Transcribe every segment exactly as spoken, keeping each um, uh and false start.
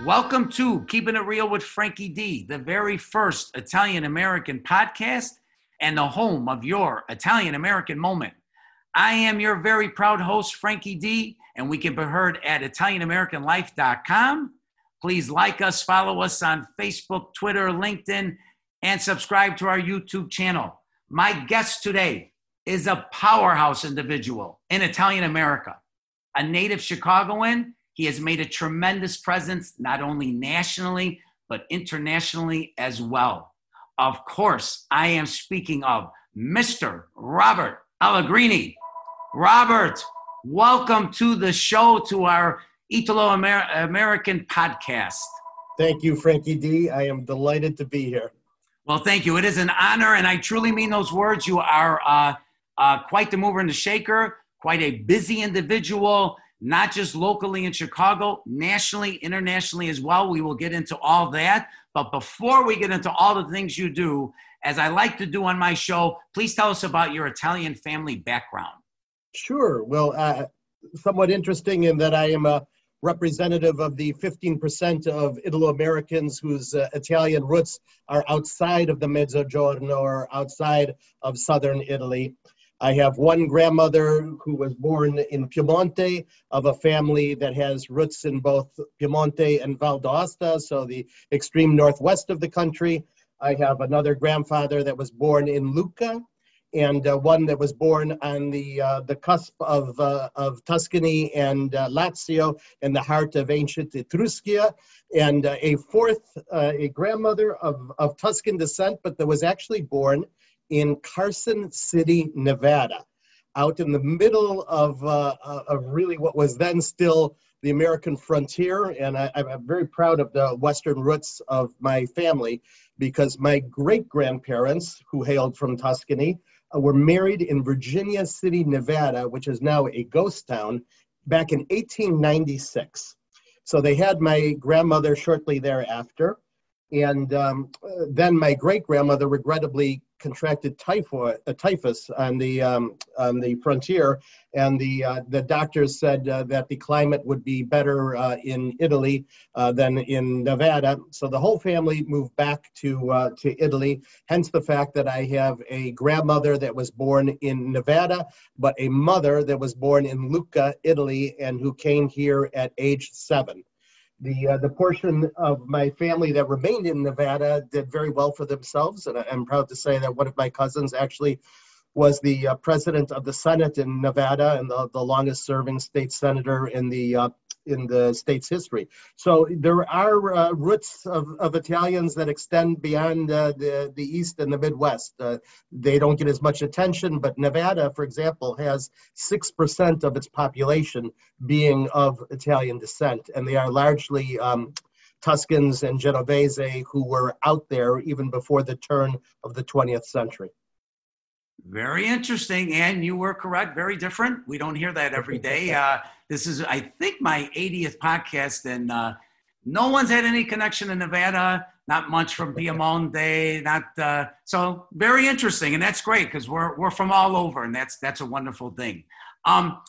Welcome to Keeping It Real with Frankie D, the very first Italian-American podcast and the home of your Italian-American moment. I am your very proud host, Frankie D, and we can be heard at Italian American Life dot com. Please like us, follow us on Facebook, Twitter, LinkedIn, and subscribe to our YouTube channel. My guest today is a powerhouse individual in Italian America, a native Chicagoan. He has made a tremendous presence, not only nationally, but internationally as well. Of course, I am speaking of Mister Robert Allegrini. Robert, welcome to the show, to our Italo-American podcast. Thank you, Frankie D. I am delighted to be here. Well, thank you. It is an honor, and I truly mean those words. You are uh, uh, quite the mover and the shaker, quite a busy individual, not just locally in Chicago, nationally, internationally as well. We will get into all that. But before we get into all the things you do, as I like to do on my show, please tell us about your Italian family background. Sure. Well, uh, somewhat interesting in that I am a representative of the fifteen percent of Italo-Americans whose uh, Italian roots are outside of the Mezzogiorno or outside of southern Italy. I have one grandmother who was born in Piemonte, of a family that has roots in both Piemonte and Val d'Aosta, so the extreme northwest of the country. I have another grandfather that was born in Lucca, and uh, one that was born on the uh, the cusp of uh, of Tuscany and uh, Lazio, in the heart of ancient Etruskia, and uh, a fourth, uh, a grandmother of, of Tuscan descent, but that was actually born in Carson City, Nevada, out in the middle of, uh, of really what was then still the American frontier. And I, I'm very proud of the Western roots of my family, because my great-grandparents, who hailed from Tuscany, uh, were married in Virginia City, Nevada, which is now a ghost town, back in eighteen ninety-six. So they had my grandmother shortly thereafter. And um, then my great-grandmother regrettably contracted typhoid, uh, typhus on the um, on the frontier, and the uh, the doctors said uh, that the climate would be better uh, in Italy uh, than in Nevada. So the whole family moved back to uh, to Italy. Hence the fact that I have a grandmother that was born in Nevada, but a mother that was born in Lucca, Italy, and who came here at age seven. The uh, the portion of my family that remained in Nevada did very well for themselves, and I'm proud to say that one of my cousins actually was the uh, president of the Senate in Nevada and the, the longest-serving state senator in the uh, in the state's history. So there are uh, roots of, of Italians that extend beyond uh, the the East and the Midwest. Uh, they don't get as much attention, but Nevada, for example, has six percent of its population being of Italian descent, and they are largely um, Tuscans and Genovese who were out there even before the turn of the twentieth century. Very interesting, and you were correct, very different. We don't hear that every day. Uh, this is, I think, my eightieth podcast, and uh, no one's had any connection to Nevada, not much from Piemonte, not, uh, so very interesting, and that's great, because we're we're from all over, and that's that's a wonderful thing. Um,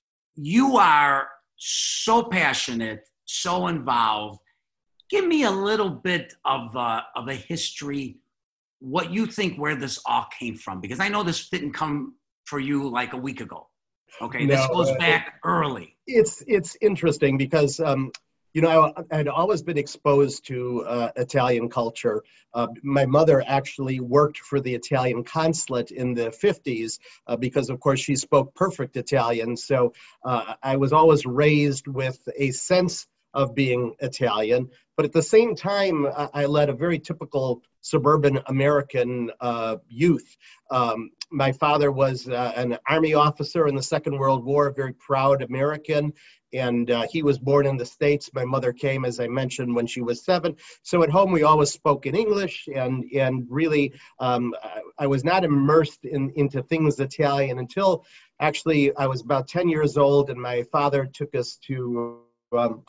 you are so passionate, so involved. Give me a little bit of uh, of a history, what you think where this all came from, because I know this didn't come for you like a week ago. Okay, no, this goes uh, back early. It's it's interesting because um, you know I had always been exposed to uh, Italian culture. Uh, my mother actually worked for the Italian consulate in the fifties uh, because, of course, she spoke perfect Italian. So uh, I was always raised with a sense of being Italian, but at the same time, I, I led a very typical suburban American uh, youth. Um, my father was uh, an Army officer in the Second World War, a very proud American, and uh, he was born in the States. My mother came, as I mentioned, when she was seven. So at home, we always spoke in English, and and really, um, I, I was not immersed in, into things Italian until actually I was about ten years old, and my father took us to um,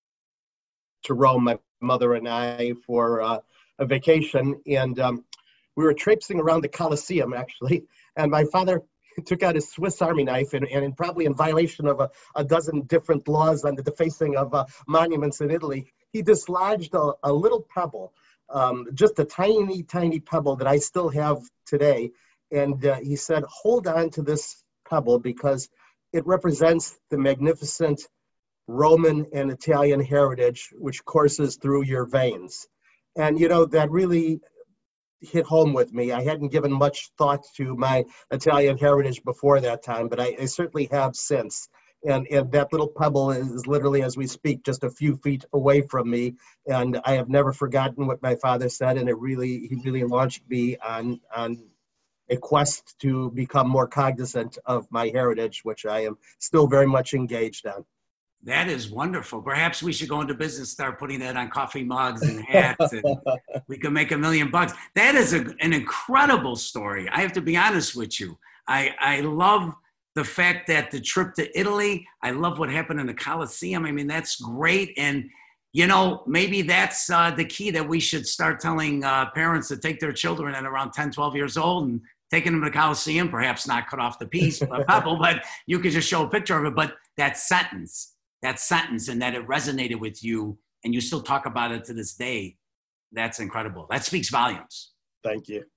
to Rome, my mother and I, for uh, a vacation, and um, we were traipsing around the Colosseum, actually, and my father took out his Swiss Army knife, and, and probably in violation of a, a dozen different laws on the defacing of uh, monuments in Italy, he dislodged a, a little pebble, um, just a tiny, tiny pebble that I still have today. And uh, he said, hold on to this pebble because it represents the magnificent Roman and Italian heritage, which courses through your veins. And, you know, that really hit home with me. I hadn't given much thought to my Italian heritage before that time, but I, I certainly have since. And, and that little pebble is literally, as we speak, just a few feet away from me. And I have never forgotten what my father said, and it really, he really launched me on, on a quest to become more cognizant of my heritage, which I am still very much engaged on. That is wonderful. Perhaps we should go into business, start putting that on coffee mugs and hats, and we can make a million bucks. That is a, an incredible story. I have to be honest with you. I, I love the fact that the trip to Italy, I love what happened in the Colosseum. I mean, that's great. And, you know, maybe that's uh, the key, that we should start telling uh, parents to take their children at around ten, twelve years old and taking them to the Colosseum, perhaps not cut off the piece, but, but you could just show a picture of it. But that sentence, that sentence and that it resonated with you and you still talk about it to this day, that's incredible. That speaks volumes. Thank you.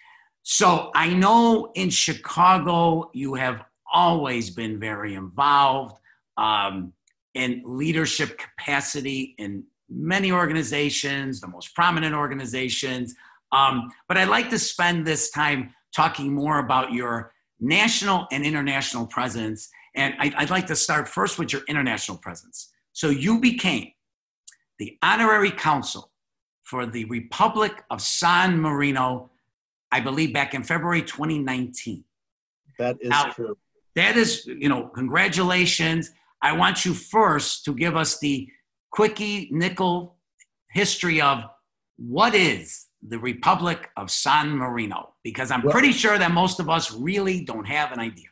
So I know in Chicago, you have always been very involved um, in leadership capacity in many organizations, the most prominent organizations. Um, but I'd like to spend this time talking more about your national and international presence. And I'd like to start first with your international presence. So you became the honorary consul for the Republic of San Marino, I believe back in February twenty nineteen. That is now, true. That is, you know, congratulations. I want you first to give us the quickie nickel history of what is the Republic of San Marino, because I'm well, pretty sure that most of us really don't have an idea.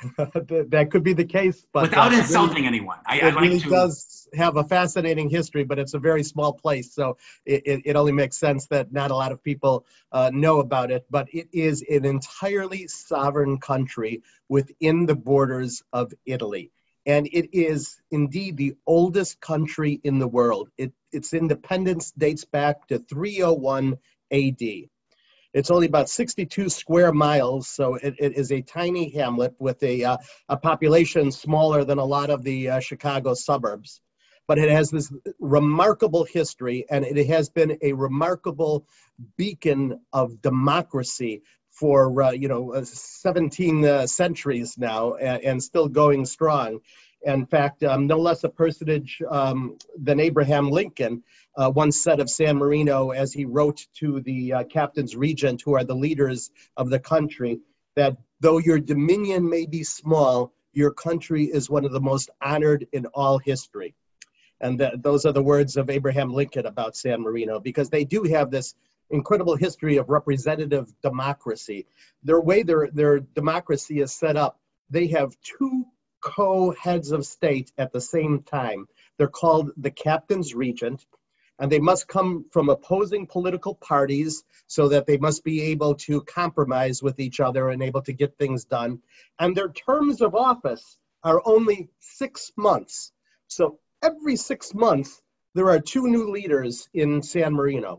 That could be the case, but without insulting really, anyone, I, it I'd like really to... does have a fascinating history, but it's a very small place, so it, it, it only makes sense that not a lot of people uh, know about it. But it is an entirely sovereign country within the borders of Italy, and it is indeed the oldest country in the world. It, its independence dates back to three oh one A D. It's only about sixty-two square miles, so it, it is a tiny hamlet with a, uh, a population smaller than a lot of the uh, Chicago suburbs. But it has this remarkable history, and it has been a remarkable beacon of democracy for, uh, you know, seventeen uh, centuries now, and, and still going strong. In fact, um, no less a personage um, than Abraham Lincoln uh, once said of San Marino, as he wrote to the uh, captains regent, who are the leaders of the country, that though your dominion may be small, your country is one of the most honored in all history. And th- those are the words of Abraham Lincoln about San Marino, because they do have this incredible history of representative democracy. Their way their, their democracy is set up, they have two co-heads of state at the same time. They're called the captains regent, and they must come from opposing political parties so that they must be able to compromise with each other and able to get things done. And their terms of office are only six months. So every six months, there are two new leaders in San Marino.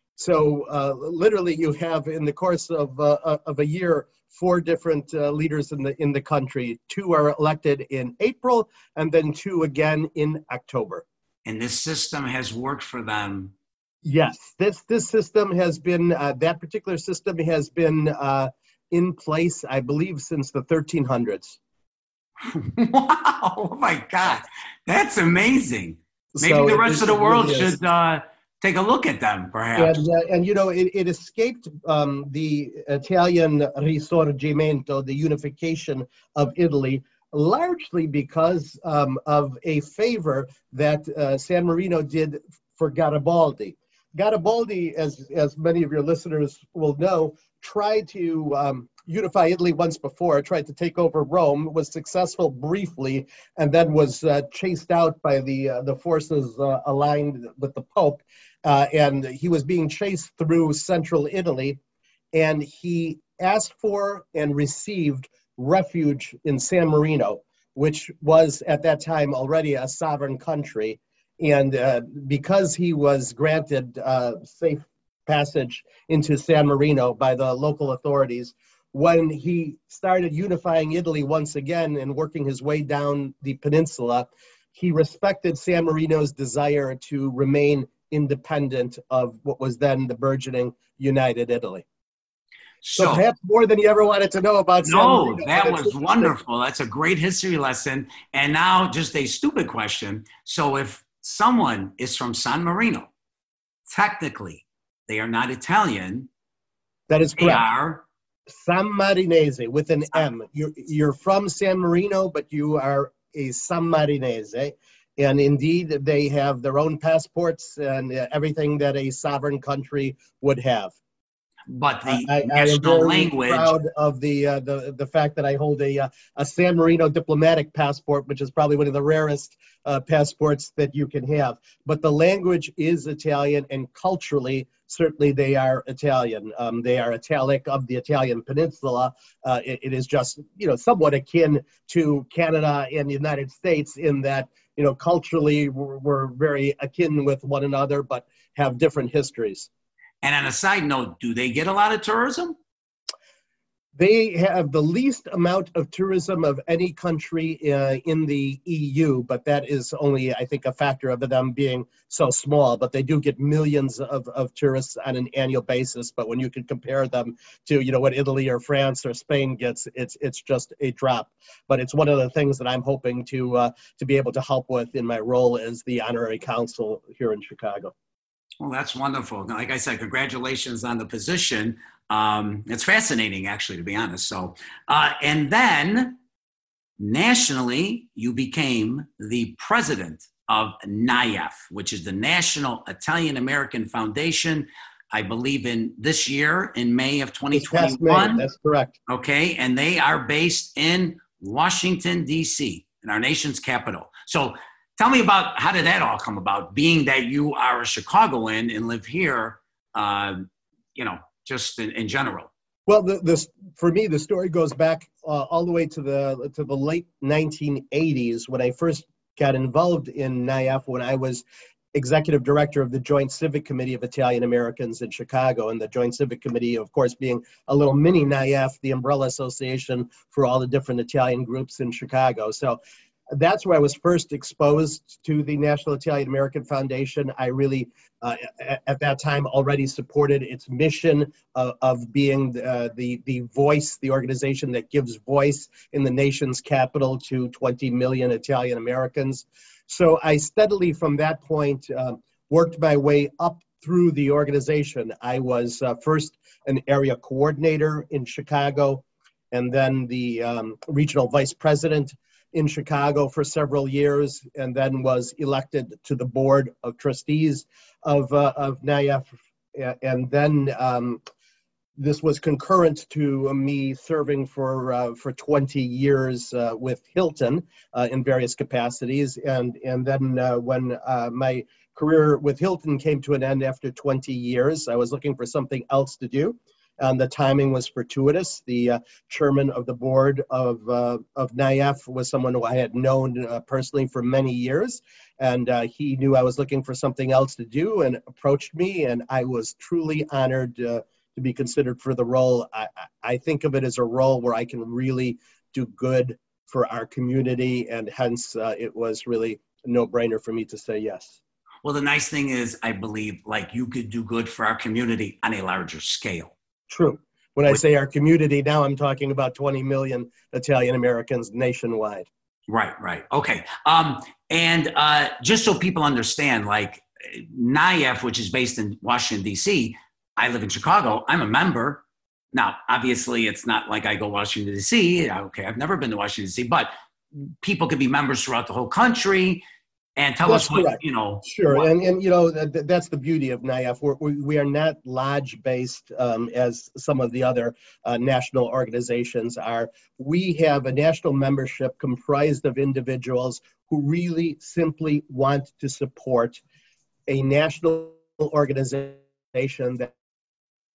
So uh, literally you have, in the course of, uh, of a year, four different uh, leaders in the in the country. Two are elected in April, and then two again in October. And this system has worked for them. Yes, this this system has been, uh, that particular system has been uh, in place, I believe, since the thirteen hundreds. Wow, oh my God, that's amazing. Maybe so the rest of the world really should uh, take a look at them, perhaps. And, uh, and you know, it, it escaped um, the Italian Risorgimento, the unification of Italy, largely because um, of a favor that uh, San Marino did for Garibaldi. Garibaldi, as, as many of your listeners will know, tried to um, unify Italy once before, tried to take over Rome, was successful briefly, and then was uh, chased out by the, uh, the forces uh, aligned with the Pope. Uh, and he was being chased through central Italy, and he asked for and received refuge in San Marino, which was at that time already a sovereign country. and uh, because he was granted uh, safe passage into San Marino by the local authorities, when he started unifying Italy once again and working his way down the peninsula, he respected San Marino's desire to remain independent of what was then the burgeoning United Italy. So, so perhaps more than you ever wanted to know about San no, Marino. That was wonderful. That's a great history lesson. And now just a stupid question. So if someone is from San Marino, technically they are not Italian. That is correct. They are Sammarinese with an M. You're, you're from San Marino, but you are a Sammarinese. And indeed, they have their own passports and everything that a sovereign country would have. But the I, national I am very language. proud of the, uh, the the fact that I hold a uh, a San Marino diplomatic passport, which is probably one of the rarest uh, passports that you can have. But the language is Italian, and culturally, certainly they are Italian. Um, they are Italic of the Italian peninsula. Uh, it, it is just, you know, somewhat akin to Canada and the United States in that, you know, culturally we're, we're very akin with one another, but have different histories. And on a side note, do they get a lot of tourism? They have the least amount of tourism of any country uh, in the E U, but that is only, I think, a factor of them being so small. But they do get millions of, of tourists on an annual basis. But when you can compare them to, you know, what Italy or France or Spain gets, it's it's just a drop. But it's one of the things that I'm hoping to uh, to be able to help with in my role as the honorary consul here in Chicago. Well, that's wonderful. Like I said, congratulations on the position. Um, it's fascinating, actually, to be honest. So, uh, and then nationally, you became the president of N I A F, which is the National Italian American Foundation. I believe in this year, in May of twenty twenty-one. That's correct. Okay, and they are based in Washington, D C, in our nation's capital. So tell me about how did that all come about, being that you are a Chicagoan and live here, uh, you know, just in, in general. Well, the, this for me, the story goes back uh, all the way to the to the late nineteen eighties when I first got involved in N I A F, when I was executive director of the Joint Civic Committee of Italian Americans in Chicago, and the Joint Civic Committee, of course, being a little mini N I A F, the umbrella association for all the different Italian groups in Chicago. So that's where I was first exposed to the National Italian American Foundation. I really, uh, at, at that time, already supported its mission of, of being uh, the, the voice, the organization that gives voice in the nation's capital to twenty million Italian Americans. So I steadily, from that point, uh, worked my way up through the organization. I was uh, first an area coordinator in Chicago, and then the um, regional vice president in Chicago for several years, and then was elected to the board of trustees of, uh, of N I A F. And then um, this was concurrent to me serving for uh, for twenty years uh, with Hilton uh, in various capacities. And, and then uh, when uh, my career with Hilton came to an end after twenty years, I was looking for something else to do. And the timing was fortuitous. The uh, chairman of the board of, uh, of N I A F was someone who I had known uh, personally for many years. And uh, he knew I was looking for something else to do and approached me. And I was truly honored uh, to be considered for the role. I, I think of it as a role where I can really do good for our community. And hence, uh, it was really a no-brainer for me to say yes. Well, the nice thing is, I believe, like, you could do good for our community on a larger scale. True. When I say our community, now I'm talking about twenty million Italian Americans nationwide. Right, right. Okay. Um, and uh, just so people understand, like N I A F, which is based in Washington, D C, I live in Chicago. I'm a member. Now, obviously, it's not like I go to Washington, D C. Okay, I've never been to Washington, D C, but people could be members throughout the whole country. And tell That's us what, correct. you know. Sure, what. and, and you know, th- that's the beauty of N I A F. We're, we, we are not lodge-based um, as some of the other uh, national organizations are. We have a national membership comprised of individuals who really simply want to support a national organization that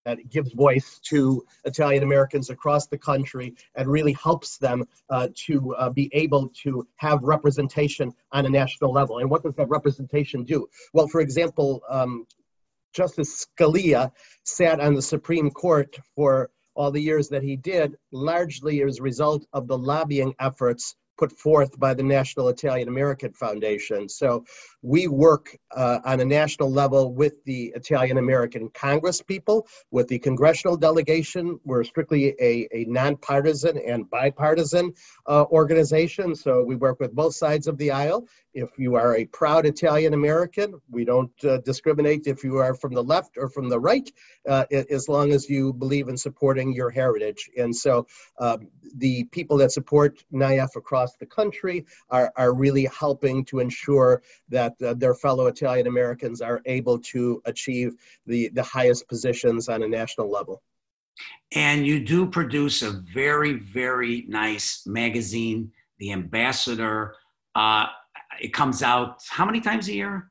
that gives voice to Italian Americans across the country and really helps them uh, to uh, be able to have representation on a national level. And what does that representation do? Well, for example, um, Justice Scalia sat on the Supreme Court for all the years that he did, largely as a result of the lobbying efforts put forth by the National Italian American Foundation. So we work uh, on a national level with the Italian American Congress people, with the congressional delegation. We're strictly a, a nonpartisan and bipartisan uh, organization, so we work with both sides of the aisle. If you are a proud Italian American, we don't uh, discriminate if you are from the left or from the right, uh, as long as you believe in supporting your heritage. And so um, the people that support N I F across the country are, are really helping to ensure that uh, their fellow Italian Americans are able to achieve the, the highest positions on a national level. And you do produce a very, very nice magazine, The Ambassador. Uh, it comes out how many times a year?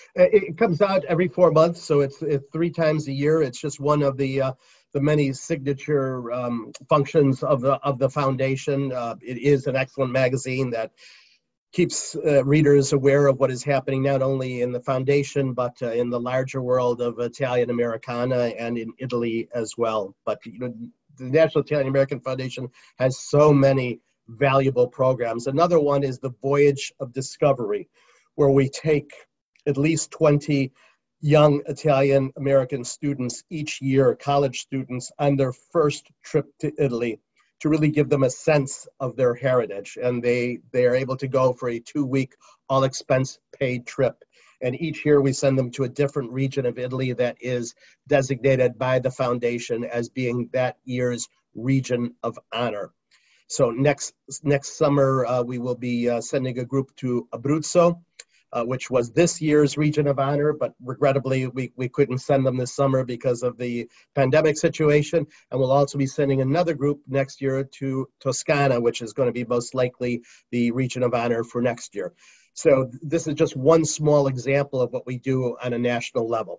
It comes out every four months, so it's, it's three times a year. It's just one of the uh, the many signature um, functions of the of the foundation. Uh, it is an excellent magazine that keeps uh, readers aware of what is happening not only in the foundation but uh, in the larger world of Italian Americana and in Italy as well. But you know, the National Italian American Foundation has so many valuable programs. Another one is the Voyage of Discovery, where we take at least twenty young Italian American students each year, college students, on their first trip to Italy to really give them a sense of their heritage. And they, they are able to go for a two-week all-expense-paid trip. And each year we send them to a different region of Italy that is designated by the foundation as being that year's region of honor. So next, next summer, uh, we will be uh, sending a group to Abruzzo, Uh, which was this year's Region of Honor, but regrettably we, we couldn't send them this summer because of the pandemic situation. And we'll also be sending another group next year to Toscana, which is going to be most likely the Region of Honor for next year. So this is just one small example of what we do on a national level.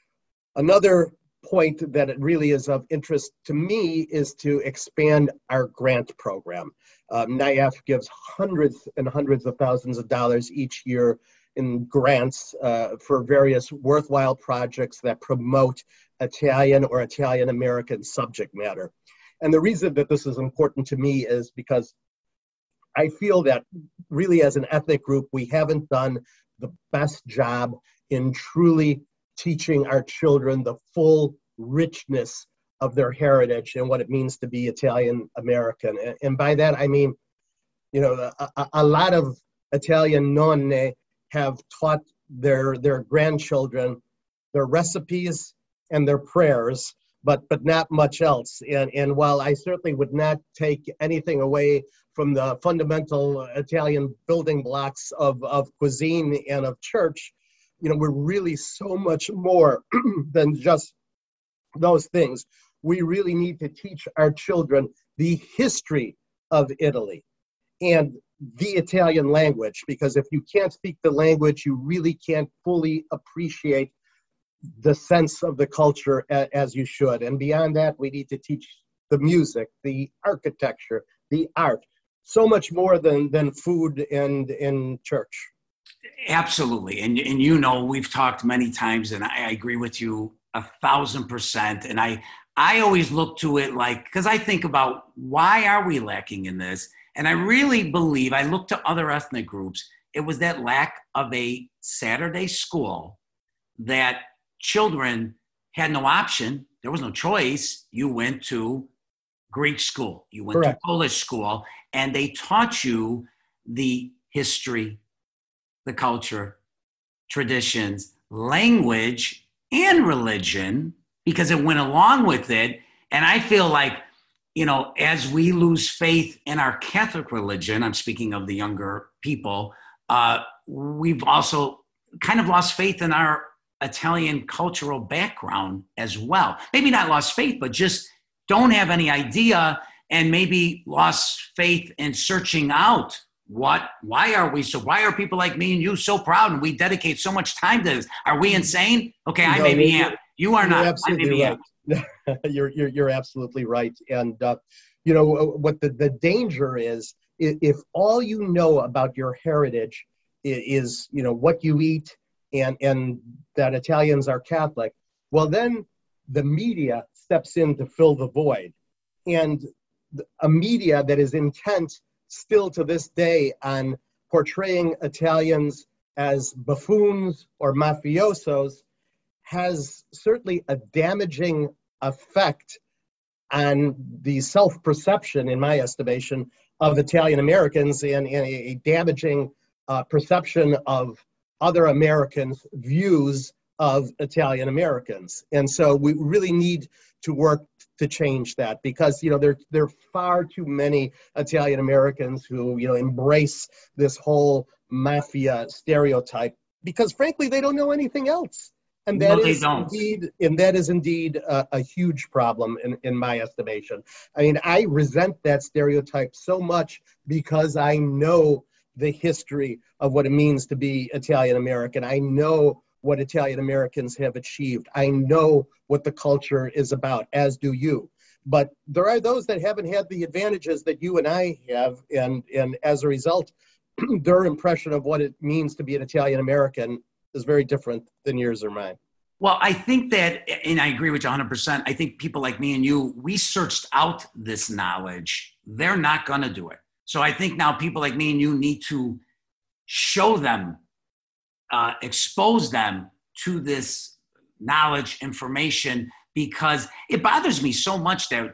Another point that it really is of interest to me is to expand our grant program. Um, N I F gives hundreds and hundreds of thousands of dollars each year in grants uh, for various worthwhile projects that promote Italian or Italian American subject matter. And the reason that this is important to me is because I feel that really as an ethnic group, we haven't done the best job in truly teaching our children the full richness of their heritage and what it means to be Italian American. And, and by that, I mean, you know, a, a lot of Italian nonne have taught their, their grandchildren their recipes and their prayers, but, but not much else. And, and while I certainly would not take anything away from the fundamental Italian building blocks of, of cuisine and of church, you know, we're really so much more than just those things. We really need to teach our children the history of Italy and the Italian language, because if you can't speak the language, you really can't fully appreciate the sense of the culture a, as you should. And beyond that, we need to teach the music, the architecture, the art, so much more than, than food and, and church. Absolutely. And, and you know, we've talked many times, and I, I agree with you a thousand percent. And I, I always look to it like, because I think about why are we lacking in this? And I really believe, I look to other ethnic groups, it was that lack of a Saturday school that children had no option. There was no choice. You went to Greek school, you went Correct. to Polish school, and they taught you the history, the culture, traditions, language, and religion, because it went along with it. And I feel like, you know, as we lose faith in our Catholic religion, I'm speaking of the younger people, uh, we've also kind of lost faith in our Italian cultural background as well. Maybe not lost faith, but just don't have any idea, and maybe lost faith in searching out what, why are we so, why are people like me and you so proud and we dedicate so much time to this? Are we insane? Okay, I no, maybe am. You are not. I maybe right. am. you're, you're, you're absolutely right. And, uh, you know, what the, the danger is, if all you know about your heritage is, you know, what you eat and, and that Italians are Catholic, well, then the media steps in to fill the void. And a media that is intent still to this day on portraying Italians as buffoons or mafiosos has certainly a damaging effect on the self-perception, in my estimation, of Italian Americans, and, and a damaging uh, perception of other Americans' views of Italian Americans. And so we really need to work to change that, because, you know, there, there are far too many Italian Americans who, you know, embrace this whole mafia stereotype because, frankly, they don't know anything else. And that no, is indeed, and that is indeed a, a huge problem in, in my estimation. I mean, I resent that stereotype so much because I know the history of what it means to be Italian American. I know what Italian Americans have achieved. I know what the culture is about, as do you. But there are those that haven't had the advantages that you and I have, and, and as a result, their impression of what it means to be an Italian American is very different than yours or mine. Well, I think that, and I agree with you one hundred percent, I think people like me and you, we searched out this knowledge. They're not going to do it. So I think now people like me and you need to show them, uh, expose them to this knowledge, information, because it bothers me so much that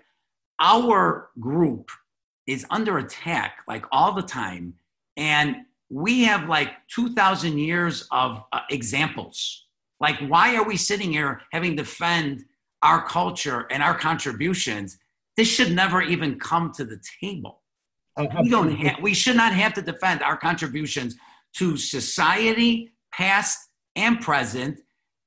our group is under attack like all the time. And we have like two thousand years of uh, examples. Like, why are we sitting here having to defend our culture and our contributions? This should never even come to the table. Uh, we don't have, we should not have to defend our contributions to society, past and present,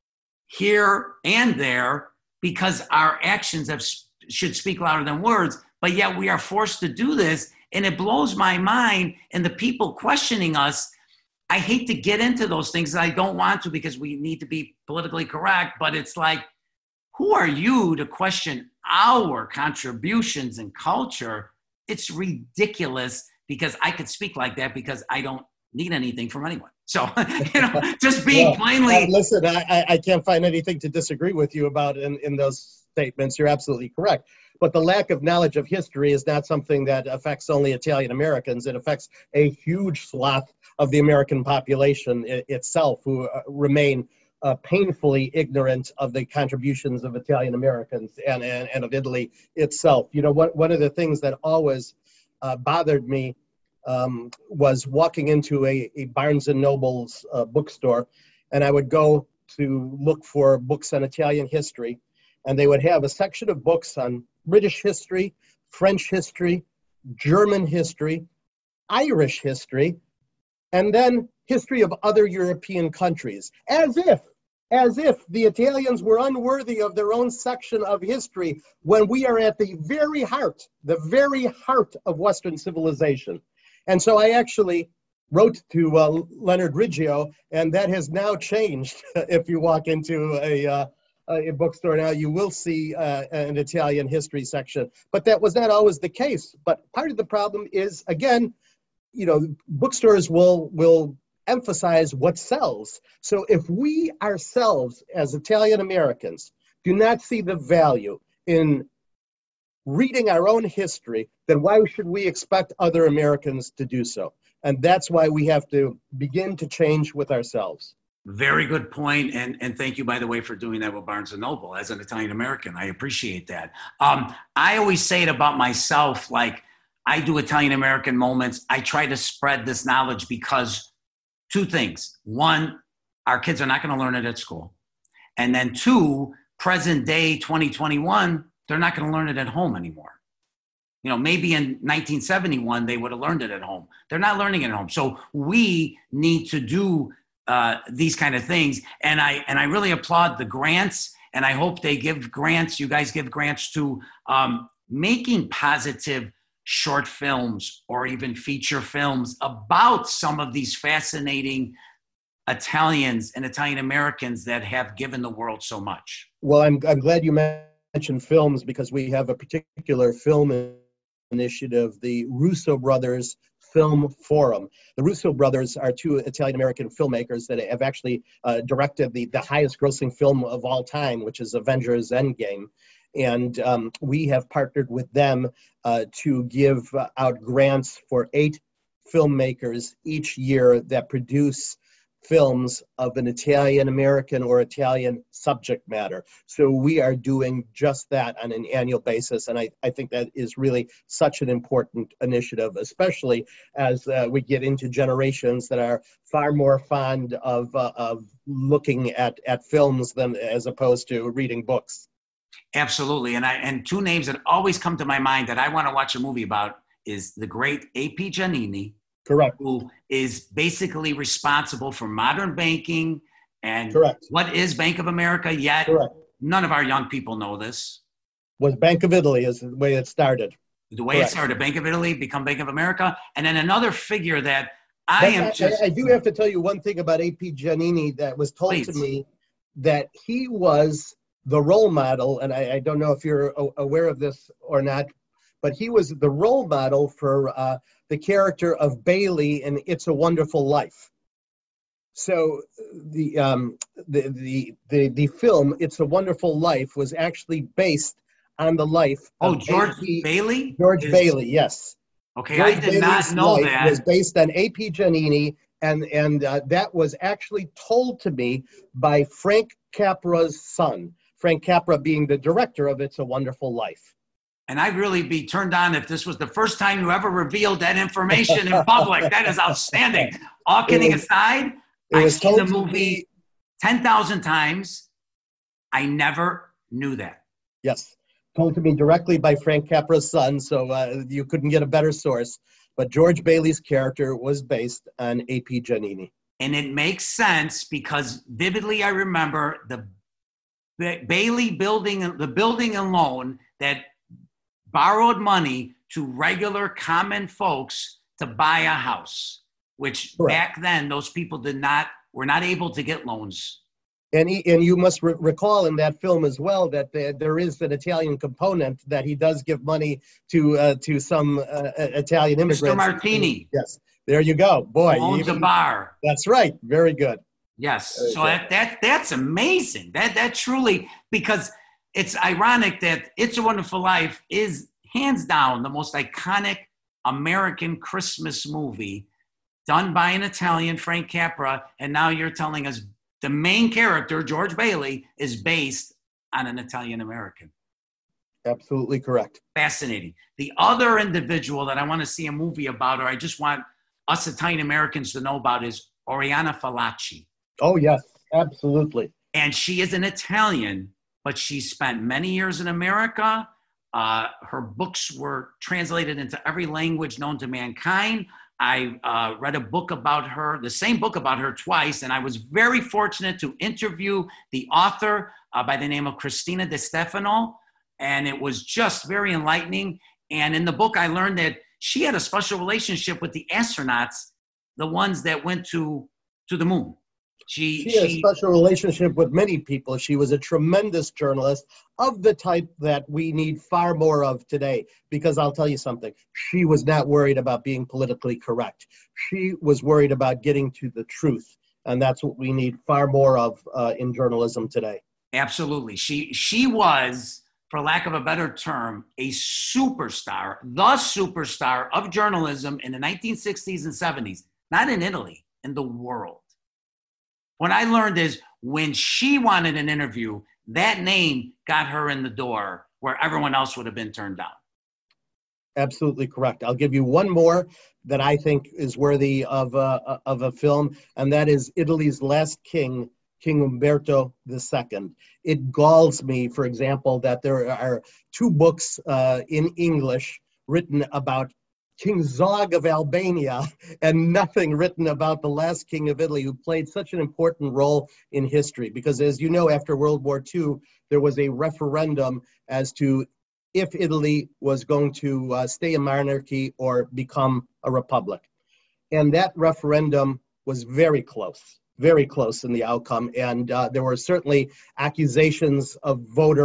here and there, because our actions have, should speak louder than words. But yet we are forced to do this. And it blows my mind. And the people questioning us, I hate to get into those things. I don't want to, because we need to be politically correct. But it's like, who are you to question our contributions and culture? It's ridiculous, because I could speak like that because I don't need anything from anyone. So, you know, just being well, plainly. Uh, listen, I, I can't find anything to disagree with you about in, in those statements. You're absolutely correct. But the lack of knowledge of history is not something that affects only Italian Americans. It affects a huge swath of the American population I- itself, who uh, remain uh, painfully ignorant of the contributions of Italian Americans and, and, and of Italy itself. You know, one, one of the things that always uh, bothered me um, was walking into a, a Barnes and Noble's uh, bookstore, and I would go to look for books on Italian history, and they would have a section of books on British history, French history, German history, Irish history, and then history of other European countries, as if, as if the Italians were unworthy of their own section of history, when we are at the very heart, the very heart of Western civilization. And so I actually wrote to uh, Leonard Riggio, and that has now changed. If you walk into a uh, a bookstore now, you will see uh, an Italian history section, but that was not always the case. But part of the problem is, again, you know, bookstores will will emphasize what sells. So if we ourselves, as Italian Americans, do not see the value in reading our own history, then why should we expect other Americans to do so? And that's why we have to begin to change with ourselves. Very good point. And, and thank you, by the way, for doing that with Barnes and Noble as an Italian American. I appreciate that. Um, I always say it about myself, like I do Italian American moments. I try to spread this knowledge because two things. One, our kids are not going to learn it at school. And then two, present day twenty twenty-one, they're not going to learn it at home anymore. You know, maybe in nineteen seventy-one, they would have learned it at home. They're not learning it at home. So we need to do Uh, these kind of things. And I and I really applaud the grants, and I hope they give grants, you guys give grants to um, making positive short films or even feature films about some of these fascinating Italians and Italian Americans that have given the world so much. Well, I'm, I'm glad you mentioned mention films because we have a particular film initiative, the Russo Brothers Film Forum. The Russo brothers are two Italian-American filmmakers that have actually uh, directed the, the highest grossing film of all time, which is Avengers Endgame. And um, we have partnered with them uh, to give out grants for eight filmmakers each year that produce films of an Italian-American or Italian subject matter. So we are doing just that on an annual basis. And I, I think that is really such an important initiative, especially as uh, we get into generations that are far more fond of, uh, of looking at, at films than as opposed to reading books. Absolutely. And I and two names that always come to my mind that I want to watch a movie about is the great A P Giannini. Correct. Who is basically responsible for modern banking and Correct. What is Bank of America, yet Correct. None of our young people know this. Was Bank of Italy is the way it started. The way Correct. It started, Bank of Italy, become Bank of America. And then another figure that I but am I, just... I, I do have to tell you one thing about A P Giannini that was told Please. to me, that he was the role model, and I, I don't know if you're aware of this or not, but he was the role model for uh, the character of Bailey in It's a Wonderful Life. So the, um, the, the, the, the film, It's a Wonderful Life, was actually based on the life Oh, of George A P Bailey? George is, Bailey, yes. Okay, George I did Bailey's not know life that. was based on A P Giannini, and, and uh, that was actually told to me by Frank Capra's son. Frank Capra being the director of It's a Wonderful Life. And I'd really be turned on if this was the first time you ever revealed that information in public. That is outstanding. All kidding was, aside, I've seen the movie me, ten thousand times. I never knew that. Yes, told to me directly by Frank Capra's son, so uh, you couldn't get a better source. But George Bailey's character was based on A P Giannini. And it makes sense because vividly I remember the ba- Bailey building, the building alone that borrowed money to regular common folks to buy a house, which Correct. Back then those people did not, were not able to get loans. And he, and you must re- recall in that film as well that there, there is an Italian component that he does give money to uh, to some uh, Italian immigrants. Mister Martini. Yes, there you go. Boy, Who owns even, a bar. That's right. Very good. Yes. Very so good. that, that that's amazing. That that truly, because it's ironic that It's a Wonderful Life is hands down the most iconic American Christmas movie done by an Italian, Frank Capra, and now you're telling us the main character, George Bailey, is based on an Italian American. Absolutely correct. Fascinating. The other individual that I want to see a movie about, or I just want us Italian Americans to know about, is Oriana Fallaci. Oh, yes, absolutely. And she is an Italian, but she spent many years in America. Uh, her books were translated into every language known to mankind. I uh, read a book about her, the same book about her twice, and I was very fortunate to interview the author uh, by the name of Cristina De Stefano, and it was just very enlightening. And in the book, I learned that she had a special relationship with the astronauts, the ones that went to, to the moon. She, she had she, a special relationship with many people. She was a tremendous journalist of the type that we need far more of today. Because I'll tell you something, she was not worried about being politically correct. She was worried about getting to the truth. And that's what we need far more of uh, in journalism today. Absolutely. She, she was, for lack of a better term, a superstar, the superstar of journalism in the nineteen sixties and seventies, not in Italy, in the world. What I learned is when she wanted an interview, that name got her in the door where everyone else would have been turned down. Absolutely correct. I'll give you one more that I think is worthy of a, of a film, and that is Italy's Last King, King Umberto the Second. It galls me, for example, that there are two books uh, in English written about King Zog of Albania, and nothing written about the last king of Italy, who played such an important role in history. Because as you know, after World War Two, there was a referendum as to if Italy was going to uh, stay a monarchy or become a republic. And that referendum was very close, very close in the outcome. And uh, there were certainly accusations of voter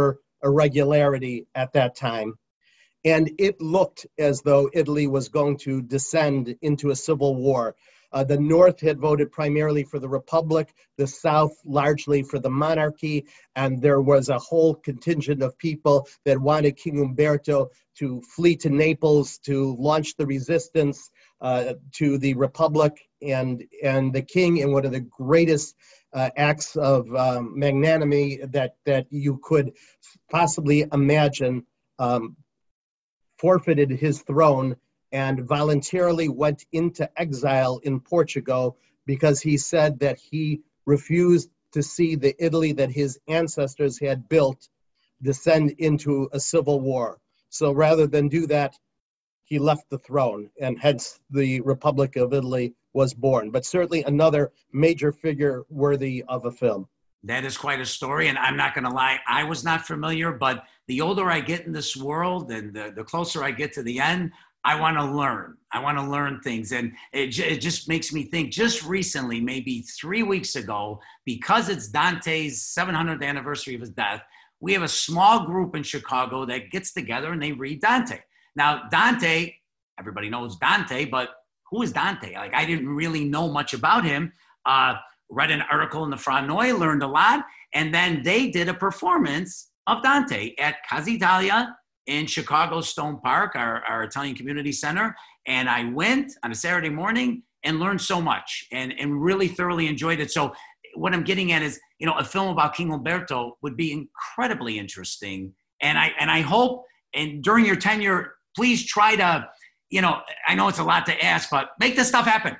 irregularity at that time. And it looked as though Italy was going to descend into a civil war. Uh, the North had voted primarily for the Republic, the South largely for the monarchy, and there was a whole contingent of people that wanted King Umberto to flee to Naples, to launch the resistance uh, to the Republic, and, and the king, in one of the greatest uh, acts of um, magnanimity that, that you could possibly imagine, um, forfeited his throne and voluntarily went into exile in Portugal because he said that he refused to see the Italy that his ancestors had built descend into a civil war. So rather than do that, he left the throne, and hence the Republic of Italy was born. But certainly another major figure worthy of a film. That is quite a story, and I'm not going to lie, I was not familiar, but the older I get in this world and the, the closer I get to the end, I want to learn. I want to learn things. And it, j- it just makes me think, just recently, maybe three weeks ago, because it's Dante's seven hundredth anniversary of his death, we have a small group in Chicago that gets together and they read Dante. Now, Dante, everybody knows Dante, but who is Dante? Like, I didn't really know much about him. Uh, read an article in the Franoi, learned a lot. And then they did a performance of Dante at Casa Italia in Chicago Stone Park, our, our Italian community center. And I went on a Saturday morning and learned so much and, and really thoroughly enjoyed it. So what I'm getting at is, you know, a film about King Umberto would be incredibly interesting. And I, and I hope, and during your tenure, please try to, you know, I know it's a lot to ask, but make this stuff happen.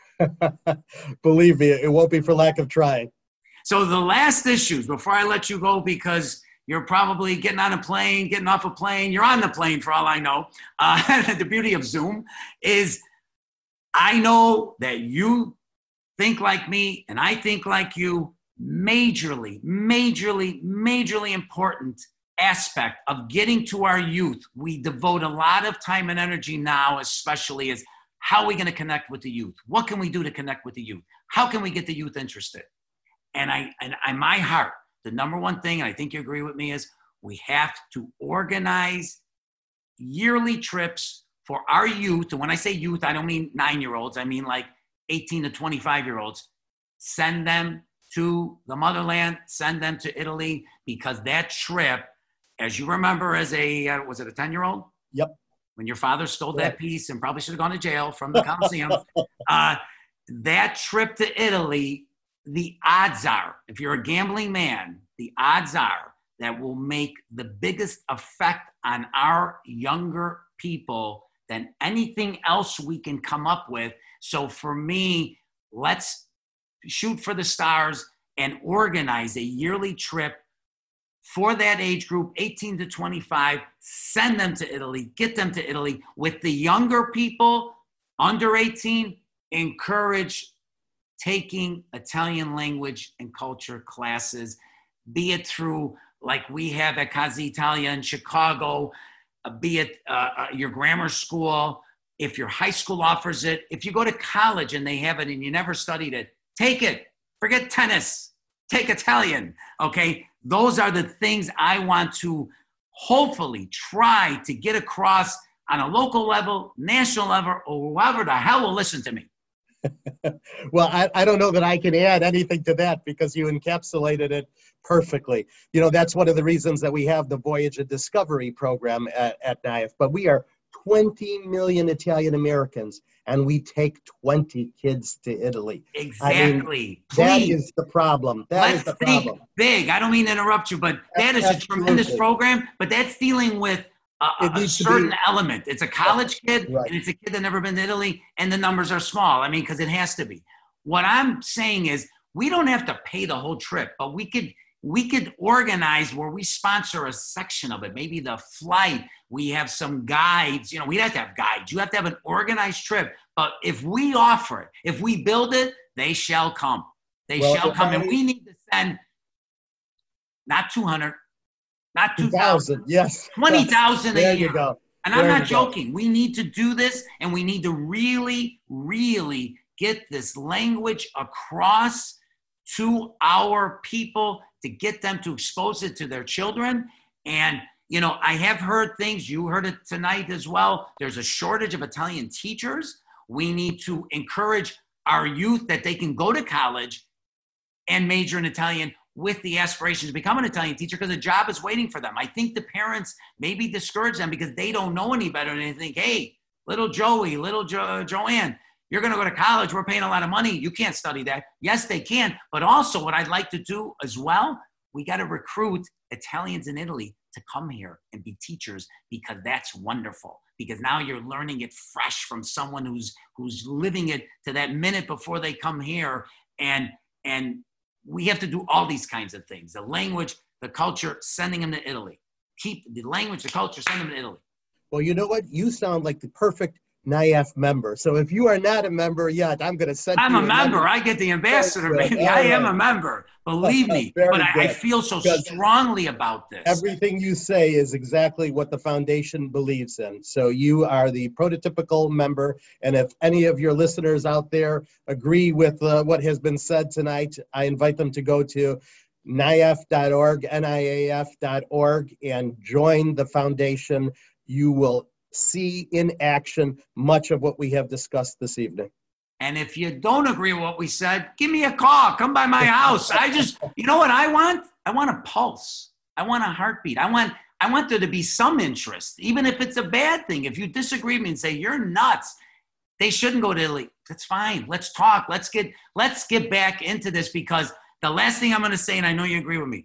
Believe me, it won't be for lack of trying. So the last issues, before I let you go, because you're probably getting on a plane, getting off a plane. You're on the plane for all I know. Uh, the beauty of Zoom is I know that you think like me and I think like you. Majorly, majorly, majorly important aspect of getting to our youth. We devote a lot of time and energy now, especially is how are we going to connect with the youth? What can we do to connect with the youth? How can we get the youth interested? And I, and I, my heart, the number one thing, and I think you agree with me, is we have to organize yearly trips for our youth. And when I say youth, I don't mean nine-year-olds. I mean like eighteen to twenty-five-year-olds. Send them to the motherland, send them to Italy, because that trip, as you remember as a, uh, was it a ten-year-old? Yep. When your father stole Yeah. that piece and probably should have gone to jail from the Coliseum. uh, that trip to Italy, the odds are, if you're a gambling man, the odds are that will make the biggest effect on our younger people than anything else we can come up with. So for me, let's shoot for the stars and organize a yearly trip for that age group, eighteen to twenty-five, send them to Italy, get them to Italy. With the younger people, under eighteen, encourage taking Italian language and culture classes, be it through, like we have at Casa Italia in Chicago, uh, be it uh, uh, your grammar school, if your high school offers it, if you go to college and they have it and you never studied it, take it. Forget tennis. Take Italian, okay? Those are the things I want to hopefully try to get across on a local level, national level, or whoever the hell will listen to me. Well, I, I don't know that I can add anything to that because you encapsulated it perfectly. You know, that's one of the reasons that we have the Voyage of Discovery program at, at N I F. But we are twenty million Italian Americans, and we take twenty kids to Italy. Exactly. I mean, that Please. is the problem. That Let's is the think problem. big. I don't mean to interrupt you, but that is a Absolutely. tremendous program, but that's dealing with a, It a, a needs to certain be- element. It's a college kid, Right. and it's a kid that never been to Italy, and the numbers are small. I mean, because it has to be. What I'm saying is we don't have to pay the whole trip, but we could we could organize where we sponsor a section of it. Maybe the flight, we have some guides. You know, we'd have to have guides. You have to have an organized trip. But if we offer it, if we build it, they shall come. They Well, shall if come. I- And we need to send not two hundred, not two two thousand, thousand, yes. twenty thousand a There year. you go. And I'm There not you go. joking. We need to do this, and we need to really, really get this language across to our people to get them to expose it to their children. And, you know, I have heard things, you heard it tonight as well. There's a shortage of Italian teachers. We need to encourage our youth that they can go to college and major in Italian with the aspiration to become an Italian teacher, because a job is waiting for them. I think the parents maybe discourage them because they don't know any better, and they think, hey, little Joey, little jo- Joanne, you're going to go to college. We're paying a lot of money. You can't study that. Yes, they can. But also what I'd like to do as well, we got to recruit Italians in Italy to come here and be teachers, because that's wonderful. Because now you're learning it fresh from someone who's who's living it to that minute before they come here. And and we have to do all these kinds of things. The language, the culture, sending them to Italy. Keep the language, the culture, send them to Italy. Well, you know what? You sound like the perfect N I A F member. So if you are not a member yet, I'm going to send I'm you a member. I get the ambassador, Very good. baby. All I am right. a member. Believe me. Very But I, I good. feel so Because strongly about this. Everything you say is exactly what the foundation believes in. So you are the prototypical member. And if any of your listeners out there agree with uh, what has been said tonight, I invite them to go to N I A F dot org, N I A F dot org, and join the foundation. You will see in action much of what we have discussed this evening. And if you don't agree with what we said, give me a call. Come by my house. I just, you know what I want? I want a pulse. I want a heartbeat. I want, I want there to be some interest, even if it's a bad thing. If you disagree with me and say, you're nuts, they shouldn't go to Italy. That's fine. Let's talk. Let's get, let's get back into this, because the last thing I'm going to say, and I know you agree with me,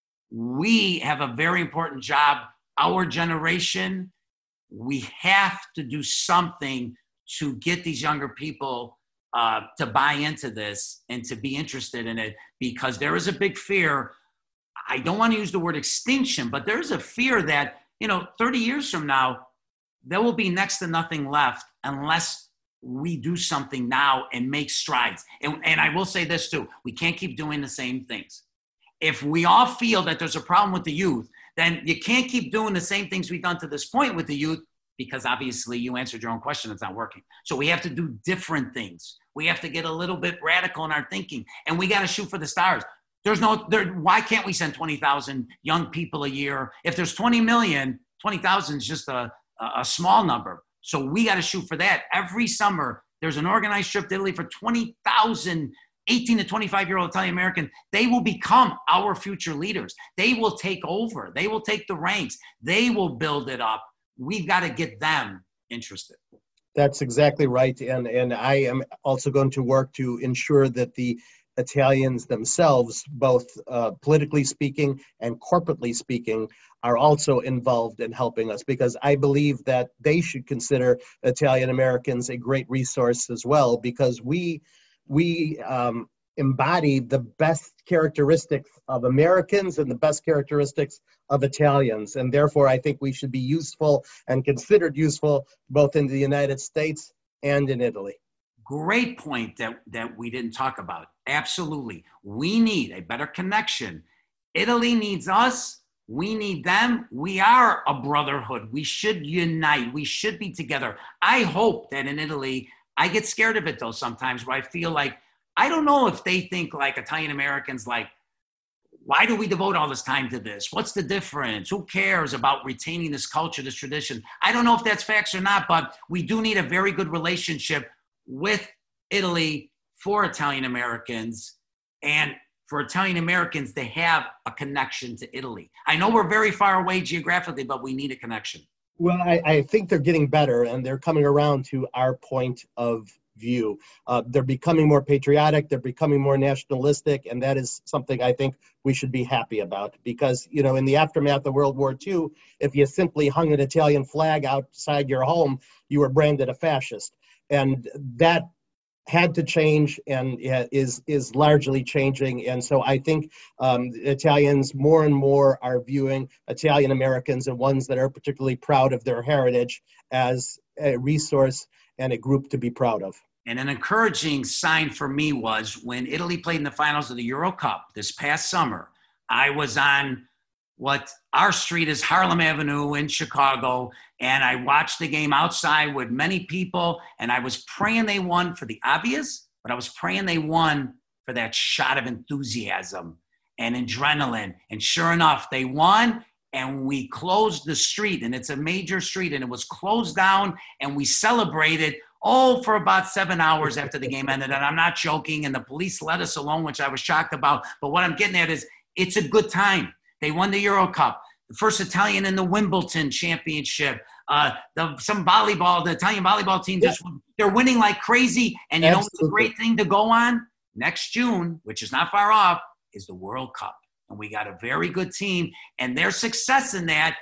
we have a very important job. Our generation, we have to do something to get these younger people uh, to buy into this and to be interested in it, because there is a big fear. I don't want to use the word extinction, but there's a fear that, you know, thirty years from now, there will be next to nothing left unless we do something now and make strides. And, and I will say this too, we can't keep doing the same things. If we all feel that there's a problem with the youth, then you can't keep doing the same things we've done to this point with the youth, because obviously you answered your own question, it's not working. So we have to do different things. We have to get a little bit radical in our thinking, and we got to shoot for the stars. There's no, there, why can't we send twenty thousand young people a year? If there's twenty million, twenty thousand is just a, a small number. So we got to shoot for that. Every summer, there's an organized trip to Italy for twenty thousand eighteen to twenty-five year old Italian American. They will become our future leaders. They will take over. They will take the ranks. They will build it up. We've got to get them interested. That's exactly right. And, and I am also going to work to ensure that the Italians themselves, both uh, politically speaking and corporately speaking, are also involved in helping us, because I believe that they should consider Italian Americans a great resource as well, because we we um, embody the best characteristics of Americans and the best characteristics of Italians. And therefore, I think we should be useful and considered useful both in the United States and in Italy. Great point that, that we didn't talk about. Absolutely. We need a better connection. Italy needs us. We need them. We are a brotherhood. We should unite. We should be together. I hope that in Italy, I get scared of it though sometimes, where I feel like, I don't know if they think like Italian Americans, like, why do we devote all this time to this? What's the difference? Who cares about retaining this culture, this tradition? I don't know if that's facts or not, but we do need a very good relationship with Italy for Italian Americans, and for Italian Americans to have a connection to Italy. I know we're very far away geographically, but we need a connection. Well, I, I think they're getting better, and they're coming around to our point of view. Uh, they're becoming more patriotic, they're becoming more nationalistic, and that is something I think we should be happy about, because, you know, in the aftermath of World War Two, if you simply hung an Italian flag outside your home, you were branded a fascist. And that had to change, and is is largely changing. And so I think um, Italians more and more are viewing Italian Americans, and ones that are particularly proud of their heritage, as a resource and a group to be proud of. And an encouraging sign for me was when Italy played in the finals of the Euro Cup this past summer. I was on what our street is, Harlem Avenue in Chicago, and I watched the game outside with many people, and I was praying they won for the obvious, but I was praying they won for that shot of enthusiasm and adrenaline. And sure enough, they won, and we closed the street, and it's a major street, and it was closed down, and we celebrated, oh, for about seven hours after the game ended. And I'm not joking, and the police let us alone, which I was shocked about. But what I'm getting at is it's a good time. They won the Euro Cup, the first Italian in the Wimbledon championship. Uh, the, some volleyball, the Italian volleyball team, just yeah. they're winning like crazy. And you Absolutely. know what's a great thing to go on? Next June, which is not far off, is the World Cup. And we got a very good team. And their success in that,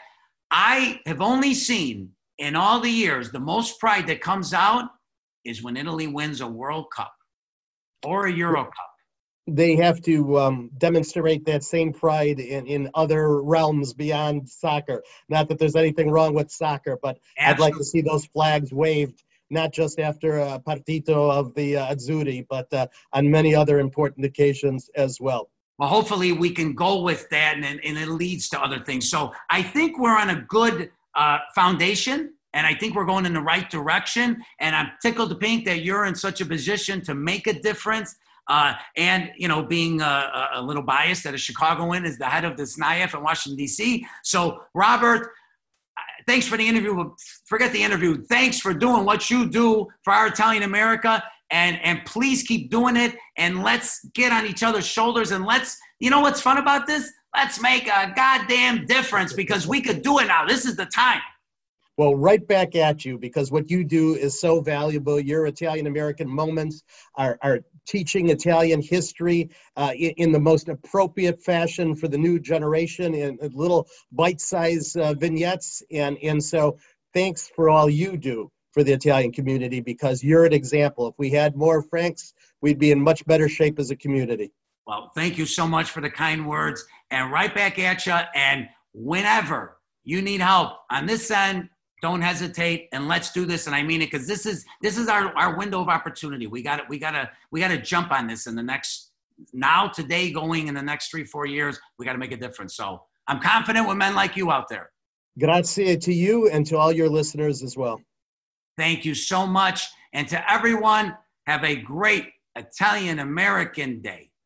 I have only seen in all the years, the most pride that comes out is when Italy wins a World Cup or a Euro Cup. They have to um, demonstrate that same pride in, in other realms beyond soccer. Not that there's anything wrong with soccer, but Absolutely. I'd like to see those flags waved, not just after a partito of the uh, Azzurri, but uh, on many other important occasions as well. Well, hopefully we can go with that, and, and it leads to other things. So I think we're on a good uh, foundation, and I think we're going in the right direction. And I'm tickled to pink that you're in such a position to make a difference. Uh, and, you know, being a, a little biased that a Chicagoan is the head of the S N I F in Washington, D C. So, Robert, thanks for the interview. Forget the interview. Thanks for doing what you do for our Italian America. And, and please keep doing it. And let's get on each other's shoulders. And let's, you know what's fun about this? Let's make a goddamn difference, because we could do it now. This is the time. Well, right back at you, because what you do is so valuable. Your Italian-American moments are, are teaching Italian history uh, in, in the most appropriate fashion for the new generation, in, in little bite-sized uh, vignettes. And, and so thanks for all you do for the Italian community, because you're an example. If we had more Franks, we'd be in much better shape as a community. Well, thank you so much for the kind words. And right back at you. And whenever you need help on this end, don't hesitate, and let's do this. And I mean it, because this is this is our, our window of opportunity. We got we gotta we gotta jump on this in the next now today going in the next three four years. We got to make a difference. So I'm confident with men like you out there. Grazie to you and to all your listeners as well. Thank you so much, and to everyone, have a great Italian American Day.